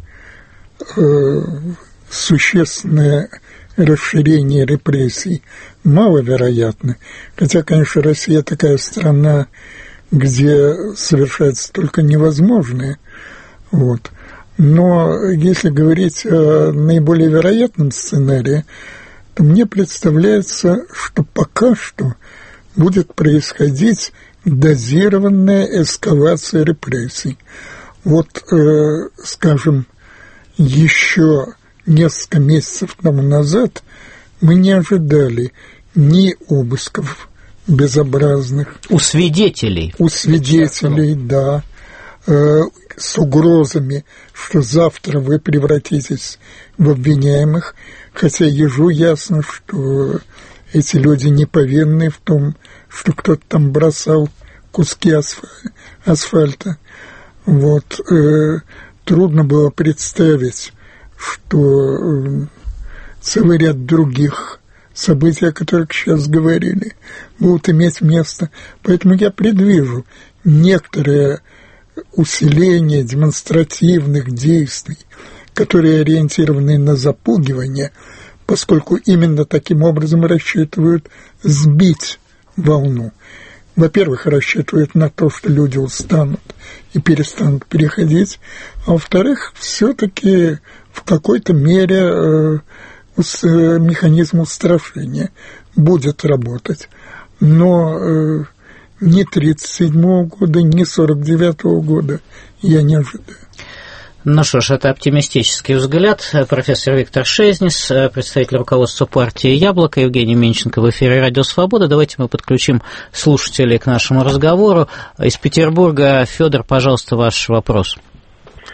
существенное расширение репрессий маловероятно. Хотя, конечно, Россия такая страна, где совершается только невозможное. Но если говорить о наиболее вероятном сценарии, то мне представляется, что пока что будет происходить дозированная эскалация репрессий. Скажем, еще несколько месяцев тому назад мы не ожидали ни обысков безобразных. У свидетелей. Да. С угрозами, что завтра вы превратитесь в обвиняемых, хотя ежу ясно, что эти люди не повинны в том, что кто-то там бросал куски асфальта. Трудно было представить, что целый ряд других событий, о которых сейчас говорили, будут иметь место. Поэтому я предвижу некоторое усиление демонстративных действий, которые ориентированы на запугивание, поскольку именно таким образом рассчитывают сбить волну. Во-первых, рассчитывают на то, что люди устанут и перестанут переходить, а во-вторых, все-таки в какой-то мере механизм устрашения будет работать. Но ни 1937 года, ни 1949 года я не ожидаю. Ну что ж, это оптимистический взгляд. Профессор Виктор Шезнис, представитель руководства партии «Яблоко», Евгений Менченко в эфире «Радио Свобода». Давайте мы подключим слушателей к нашему разговору. Из Петербурга Федор, пожалуйста, ваш вопрос.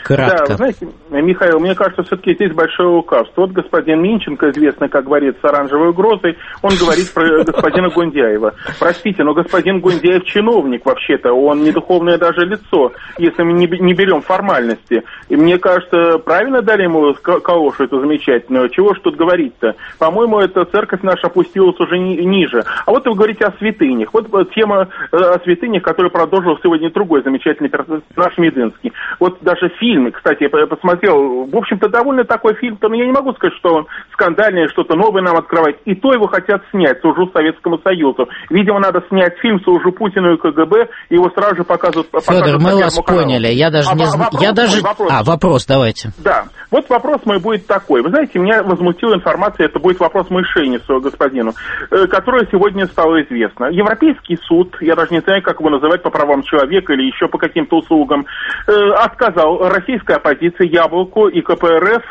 Кратко. Да, вы знаете, Михаил, мне кажется, все-таки здесь большое лукавство. Вот господин Минченко, известный, как говорится, с оранжевой угрозой, он говорит про господина Гундяева. Простите, но господин Гундяев чиновник вообще-то, он не духовное даже лицо, если мы не берем формальности. И мне кажется, правильно дали ему калошу эту замечательную. Чего ж тут говорить-то? По-моему, эта церковь наша опустилась уже ниже. А вот вы говорите о святынях. Вот тема о святынях, которую продолжил сегодня другой замечательный персонаж Мединский. Вот даже фильм, кстати, я посмотрел, в общем-то, довольно такой фильм, но я не могу сказать, что он скандальный, что-то новое нам открывает. И то его хотят снять, служу Советскому Союзу. Видимо, надо снять фильм «Служу Путину и КГБ», и его сразу же показывают. Федор, мы вас поняли. Я даже не знаю. Вопрос давайте. Да. Вот вопрос мой будет такой. Вы знаете, меня возмутила информация, это будет вопрос Мышенису, господину, которая сегодня стала известна. Европейский суд, я даже не знаю, как его называть, по правам человека или еще по каким-то услугам, отказал российской оппозиции Яблоку и КПРФ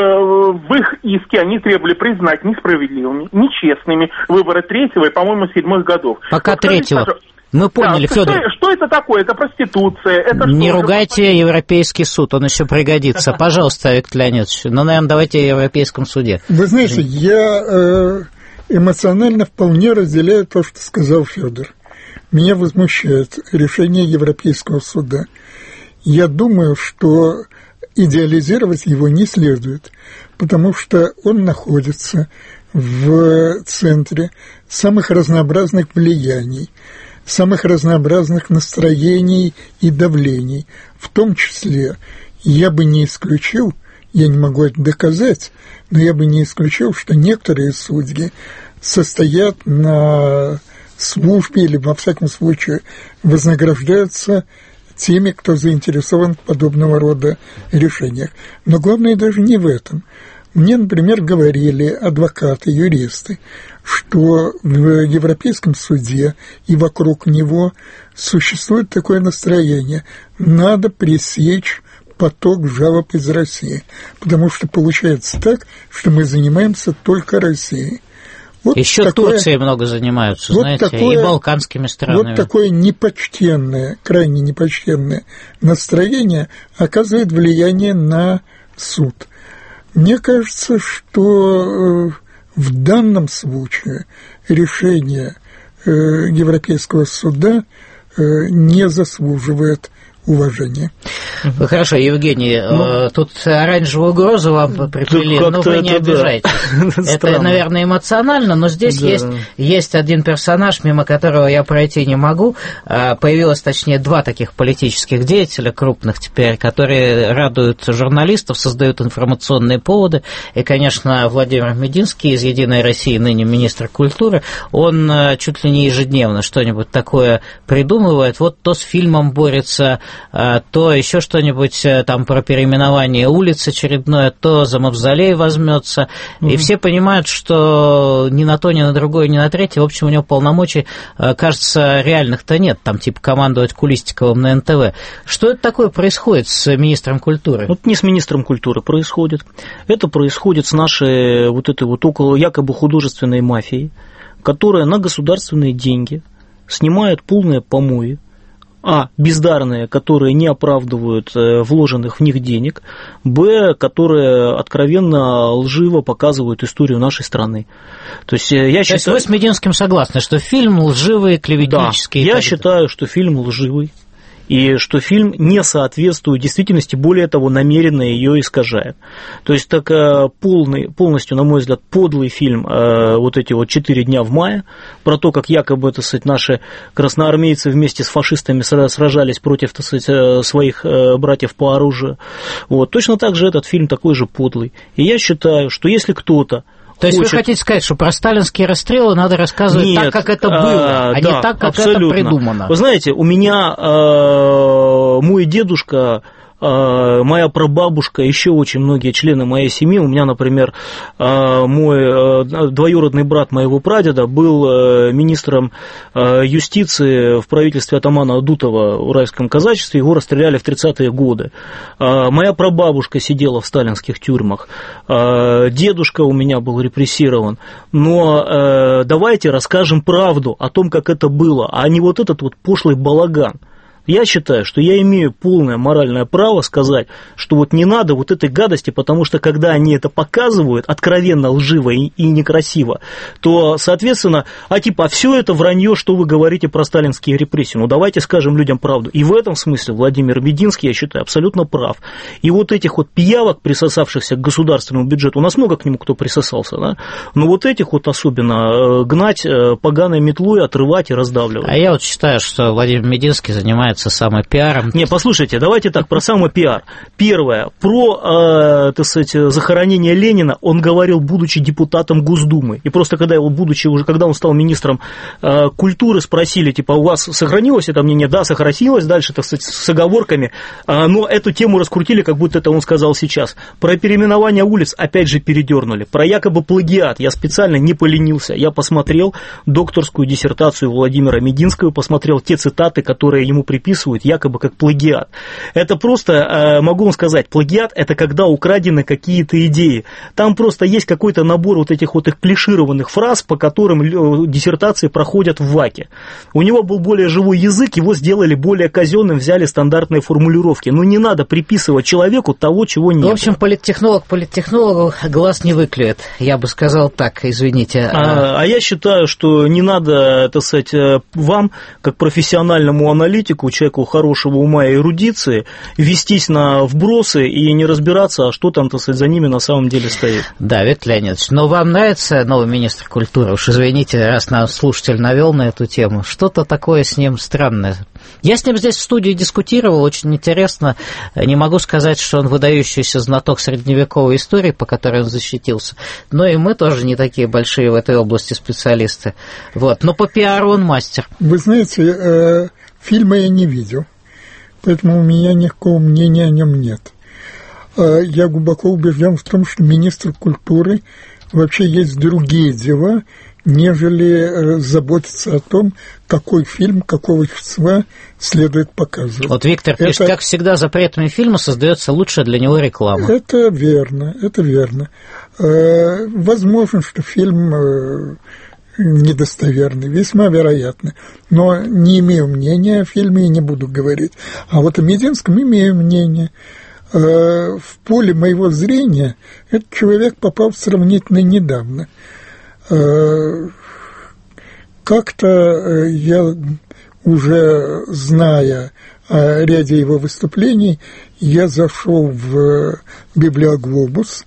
в их иске. Они требовали признать несправедливыми, нечестными выборы 3-го и, по-моему, 7-х годов. Пока 3-го. Мы поняли, да, Федор. Что это такое? Это проституция? Это не ругайте Европейский суд, он еще пригодится. Пожалуйста, Виктор Леонидович. Ну, наверное, давайте о Европейском суде. Вы знаете, я эмоционально вполне разделяю то, что сказал Федор. Меня возмущает решение Европейского суда. Я думаю, что идеализировать его не следует, потому что он находится в центре самых разнообразных влияний, самых разнообразных настроений и давлений. В том числе я бы не исключил, я не могу это доказать, но я бы не исключил, что некоторые судьи состоят на службе или, во всяком случае, вознаграждаются теми, кто заинтересован в подобного рода решениях. Но главное даже не в этом. Мне, например, говорили адвокаты, юристы, что в Европейском суде и вокруг него существует такое настроение: надо пресечь поток жалоб из России, потому что получается так, что мы занимаемся только Россией. Вот еще такое, Турцией много занимаются, вот знаете, такое, и балканскими странами. Вот такое непочтенное, крайне непочтенное настроение оказывает влияние на суд. Мне кажется, что в данном случае решение Европейского суда не заслуживает уважения. Хорошо, Евгений, тут оранжевую угрозу вам приплели, но вы не обижайтесь. Это, наверное, эмоционально, но здесь есть один персонаж, мимо которого я пройти не могу. Появилось, точнее, два таких политических деятеля крупных теперь, которые радуют журналистов, создают информационные поводы. И, конечно, Владимир Мединский из «Единой России», ныне министр культуры, он чуть ли не ежедневно что-нибудь такое придумывает. Вот то с фильмом борется, то еще что-нибудь там про переименование улиц очередное, то за мавзолей возьмется. И все понимают, что ни на то, ни на другое, ни на третье, в общем, у него полномочий, кажется, реальных-то нет, там типа командовать Кулистиковым на НТВ. Что это такое происходит с министром культуры? Вот не с министром культуры происходит. Это происходит с нашей вот этой вот около якобы художественной мафией, которая на государственные деньги снимает полные помои, бездарные, которые не оправдывают вложенных в них денег, которые откровенно лживо показывают историю нашей страны. То есть вы с Мединским согласны, что фильм лживый, клеветнический? Да, я считаю, что фильм лживый, и что фильм не соответствует действительности, более того, намеренно ее искажает. То есть так полностью, на мой взгляд, подлый фильм вот эти вот 4 дня в мае, про то, как якобы, так сказать, наши красноармейцы вместе с фашистами сражались против, так сказать, своих братьев по оружию. Вот. Точно так же этот фильм такой же подлый. И я считаю, что если кто-то То есть вы хотите сказать, что про сталинские расстрелы надо рассказывать так, как это было, не так, как абсолютно. Это придумано? Вы знаете, у меня мой дедушка, моя прабабушка, еще очень многие члены моей семьи, у меня, например, мой двоюродный брат моего прадеда был министром юстиции в правительстве атамана Адутова в Уральском казачестве, его расстреляли в 30-е годы. Моя прабабушка сидела в сталинских тюрьмах, дедушка у меня был репрессирован, но давайте расскажем правду о том, как это было, а не вот этот вот пошлый балаган. Я считаю, что я имею полное моральное право сказать, что вот не надо вот этой гадости, потому что когда они это показывают откровенно лживо и некрасиво, то, соответственно, все это вранье, что вы говорите про сталинские репрессии. Ну, давайте скажем людям правду. И в этом смысле Владимир Мединский, я считаю, абсолютно прав. И вот этих вот пиявок, присосавшихся к государственному бюджету, у нас много к нему кто присосался, да? Но вот этих вот особенно гнать поганой метлой, отрывать и раздавливать. А я вот считаю, что Владимир Мединский занимается самопиаром. Не, послушайте, давайте так, про самопиар. Первое, про, захоронение Ленина он говорил, будучи депутатом Госдумы. И просто когда он стал министром культуры, спросили, у вас сохранилось это мнение? Да, сохранилось, дальше, с оговорками, но эту тему раскрутили, как будто это он сказал сейчас. Про переименование улиц опять же передернули. Про якобы плагиат я специально не поленился. Я посмотрел докторскую диссертацию Владимира Мединского, посмотрел те цитаты, которые ему приписывают якобы как плагиат. Это просто, могу вам сказать, плагиат – это когда украдены какие-то идеи. Там просто есть какой-то набор вот этих вот их клишированных фраз, по которым диссертации проходят в ВАКе. У него был более живой язык, его сделали более казенным, взяли стандартные формулировки. Но не надо приписывать человеку того, чего нет. В общем, политтехнологу глаз не выклюет. Я бы сказал так, извините. А я считаю, что не надо, вам, как профессиональному аналитику, человеку хорошего ума и эрудиции, вестись на вбросы и не разбираться, что там, за ними на самом деле стоит. Да, Виктор Леонидович, но вам нравится новый министр культуры? Уж извините, раз нас слушатель навел на эту тему. Что-то такое с ним странное. Я с ним здесь в студии дискутировал, очень интересно. Не могу сказать, что он выдающийся знаток средневековой истории, по которой он защитился, но и мы тоже не такие большие в этой области специалисты. Вот. Но по пиару он мастер. Вы знаете, фильма я не видел, поэтому у меня никакого мнения о нем нет. Я глубоко убежден в том, что министр культуры вообще есть другие дела, нежели заботиться о том, какой фильм, какого числа следует показывать. Вот Виктор пишет, как всегда, запретами фильма создается лучшая для него реклама. Это верно, это верно. Возможно, что фильм недостоверный, весьма вероятно. Но не имею мнения о фильме и не буду говорить. А вот о Мединском имею мнение. В поле моего зрения этот человек попал сравнительно недавно. Как-то я, уже зная о ряде его выступлений, я зашел в «Библиоглобус»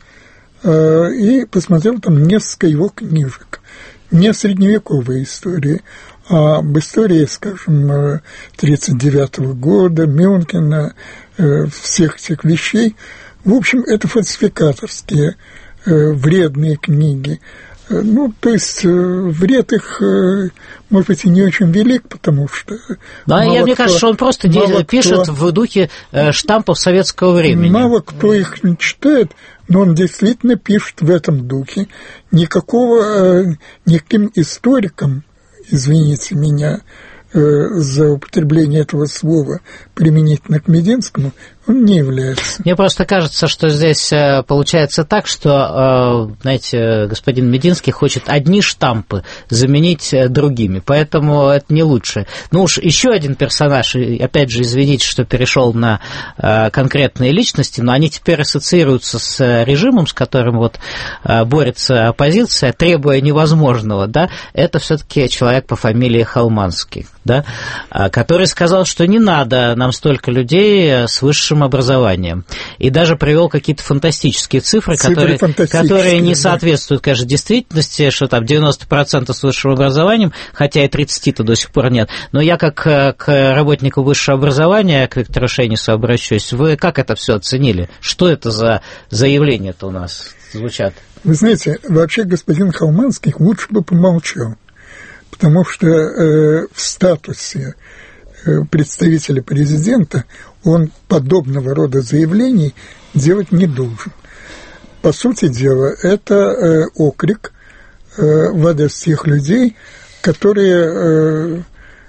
и посмотрел там несколько его книжек. Не средневековые истории, а об истории, скажем, 1939 года, Мюнхена, всех этих вещей. В общем, это фальсификаторские, вредные книги. То есть вред их, может быть, и не очень велик, потому что... Да, мне кажется, что он просто пишет в духе штампов советского времени. Мало кто их не читает, но он действительно пишет в этом духе. Никаким историком, извините меня за употребление этого слова применительно к Мединскому, он не является. Мне просто кажется, что здесь получается так, что, знаете, господин Мединский хочет одни штампы заменить другими, поэтому это не лучше. Ну уж еще один персонаж, и опять же, извините, что перешел на конкретные личности, но они теперь ассоциируются с режимом, с которым вот борется оппозиция, требуя невозможного, да, это все-таки человек по фамилии Холманский, да, который сказал, что не надо нам столько людей с высшим образованием. И даже привел какие-то фантастические цифры, которые не соответствуют, конечно, действительности, что там 90% с высшим образованием, хотя и 30-то до сих пор нет. Но я как к работнику высшего образования, к Виктору Шейнису обращусь, вы как это все оценили? Что это за заявления-то у нас звучат? Вы знаете, вообще господин Холманский лучше бы помолчал, потому что в статусе представителя президента он подобного рода заявлений делать не должен. По сути дела, это окрик в адрес тех людей, которые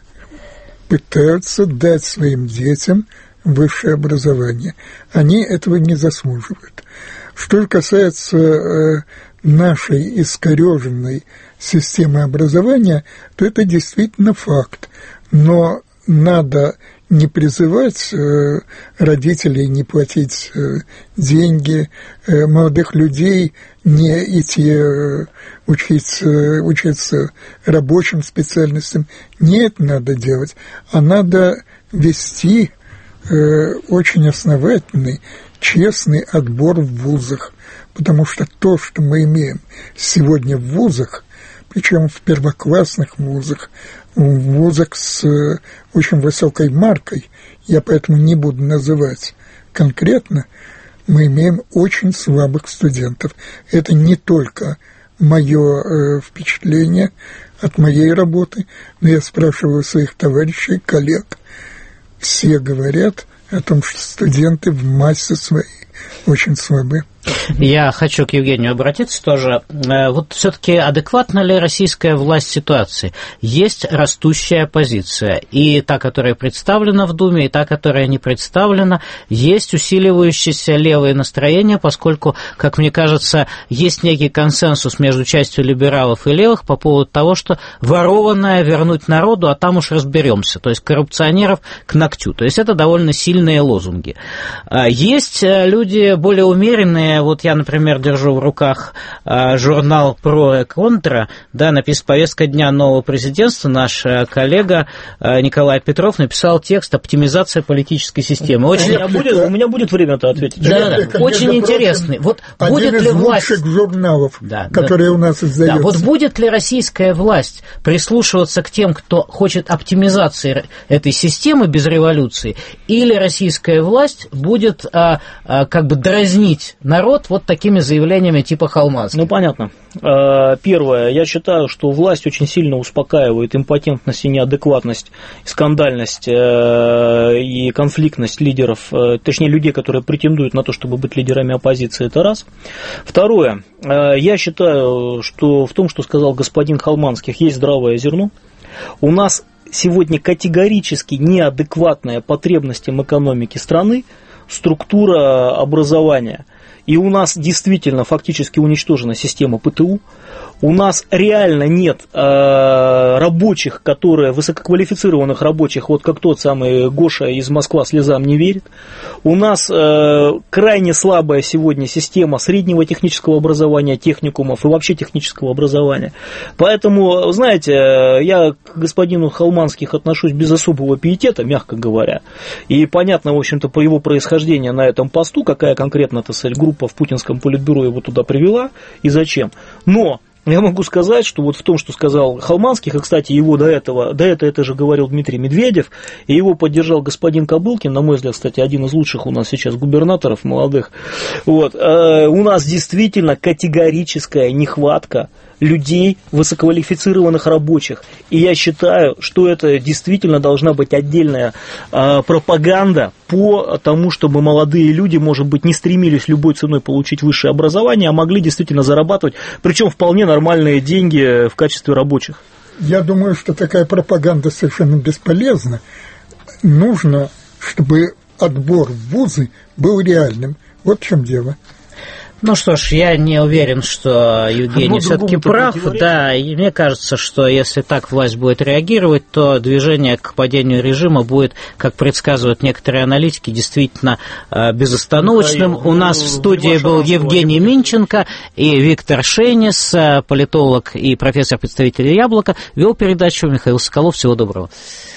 пытаются дать своим детям высшее образование. Они этого не заслуживают. Что же касается нашей искорёженной системы образования, то это действительно факт. Но надо не призывать родителей не платить деньги, молодых людей не идти учиться рабочим специальностям. Не это надо делать, а надо вести очень основательный, честный отбор в вузах. Потому что то, что мы имеем сегодня в вузах, причем в первоклассных вузах, в вузах с очень высокой маркой, я поэтому не буду называть конкретно, мы имеем очень слабых студентов. Это не только мое впечатление от моей работы, но я спрашиваю своих товарищей, коллег, все говорят о том, что студенты в массе своей очень слабы. Я хочу к Евгению обратиться тоже. Вот все-таки адекватна ли российская власть ситуации? Есть растущая оппозиция, и та, которая представлена в Думе, и та, которая не представлена. Есть усиливающиеся левые настроения, поскольку, как мне кажется, есть некий консенсус между частью либералов и левых по поводу того, что ворованное вернуть народу, а там уж разберемся. То есть коррупционеров к ногтю. То есть это довольно сильные лозунги. Есть люди более умеренные. Вот я, например, держу в руках журнал «Про и контра», да, написана повестка дня нового президентства. Наш коллега Николай Петров написал текст «Оптимизация политической системы». Очень... У меня будет время-то ответить. Да, очень интересный. Вот будет ли власть... лучших журналов, которые у нас издаются. Да, вот будет ли российская власть прислушиваться к тем, кто хочет оптимизации этой системы без революции, или российская власть будет как бы дразнить народ вот такими заявлениями типа Холманского? Ну, понятно. Первое, я считаю, что власть очень сильно успокаивает импотентность и неадекватность, скандальность и конфликтность лидеров, точнее, людей, которые претендуют на то, чтобы быть лидерами оппозиции, это раз. Второе, я считаю, что в том, что сказал господин Холманских, есть здравое зерно. У нас сегодня категорически неадекватная потребностям экономики страны структура образования. И у нас действительно фактически уничтожена система ПТУ. У нас реально нет рабочих, которые, высококвалифицированных рабочих, вот как тот самый Гоша из Москвы слезам не верит. У нас крайне слабая сегодня система среднего технического образования, техникумов и вообще технического образования. Поэтому, знаете, я к господину Холманских отношусь без особого пиетета, мягко говоря. И понятно, в общем-то, по его происхождению на этом посту, какая конкретно, так сказать, группа в путинском политбюро его туда привела и зачем. Но я могу сказать, что вот в том, что сказал Холманских, и, кстати, его до этого это же говорил Дмитрий Медведев, и его поддержал господин Кобылкин, на мой взгляд, кстати, один из лучших у нас сейчас губернаторов молодых. Вот. У нас действительно категорическая нехватка людей, высококвалифицированных рабочих. И я считаю, что это действительно должна быть отдельная пропаганда по тому, чтобы молодые люди, может быть, не стремились любой ценой получить высшее образование, а могли действительно зарабатывать, причем вполне нормальные деньги в качестве рабочих. Я думаю, что такая пропаганда совершенно бесполезна. Нужно, чтобы отбор в вузы был реальным. Вот в чем дело. Ну что ж, я не уверен, что Евгений все-таки прав. Да, и мне кажется, что если так власть будет реагировать, то движение к падению режима будет, как предсказывают некоторые аналитики, действительно безостановочным. У нас в студии был Евгений Минченко и Виктор Шейнис, политолог и профессор-представитель «Яблока». Вел передачу Михаил Соколов. Всего доброго.